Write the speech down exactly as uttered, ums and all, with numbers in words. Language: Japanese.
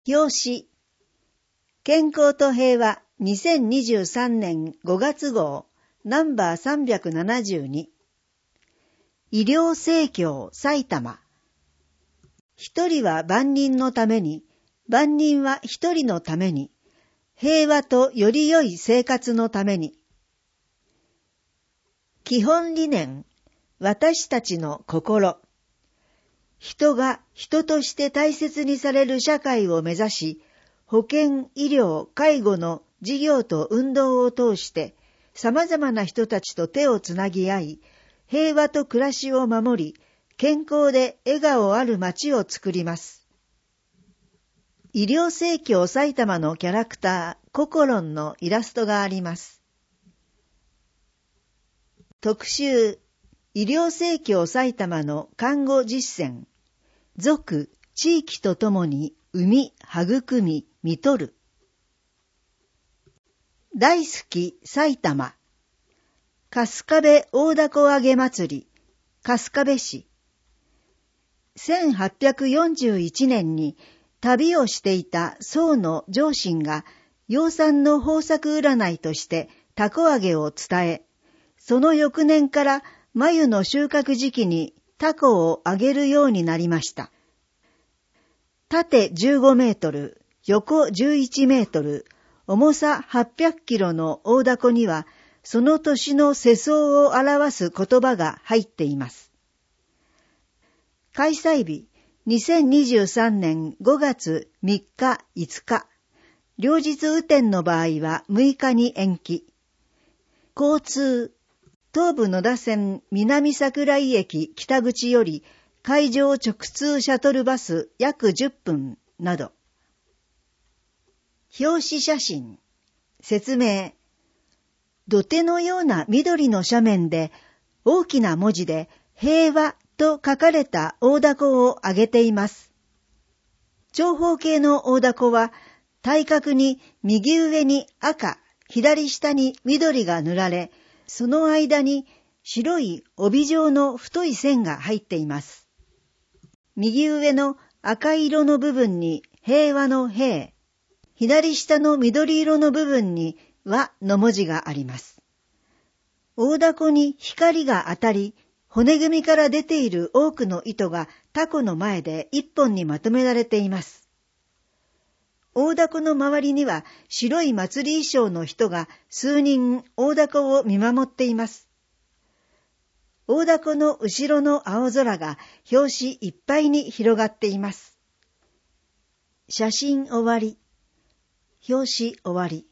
表紙、健康と平和にせんにじゅうさんねんごがつ号ナンバーさんびゃくななじゅうに。医療生協埼玉。一人は万人のために、万人は一人のために、平和とより良い生活のために。基本理念、私たちの心。人が人として大切にされる社会を目指し、保健、医療、介護の事業と運動を通して、様々な人たちと手をつなぎ合い、平和と暮らしを守り、健康で笑顔ある街を作ります。医療生協埼玉のキャラクター、ココロンのイラストがあります。特集、医療生協埼玉の看護実践。属、地域とともに生み、育み、見取る。大好き埼玉。春日部大凧揚げ祭り、春日部市。せんはっぴゃくよんじゅういちねんに旅をしていた宋の上神が養蚕の豊作占いとして凧揚げを伝え、その翌年から繭の収穫時期に凧を揚げるようになりました。縦じゅうごメートル、横じゅういちメートル、重さはっぴゃくキロの大凧には、その年の世相を表す言葉が入っています。開催日、にせんにじゅうさんねんごがつみっか、いつか。両日雨天の場合はむいかに延期。交通、東武野田線南桜井駅北口より会場直通シャトルバス約じゅっぷんなど。表紙写真。説明。土手のような緑の斜面で大きな文字で平和と書かれた大凧を揚げています。長方形の大凧は対角に右上に赤、左下に緑が塗られ、その間に白い帯状の太い線が入っています。右上の赤色の部分に平和の平、左下の緑色の部分に和の文字があります。大凧に光が当たり、骨組みから出ている多くの糸が凧の前で一本にまとめられています。大凧の周りには白い祭り衣装の人が数人大凧を見守っています。大凧の後ろの青空が表紙いっぱいに広がっています。写真終わり。表紙終わり。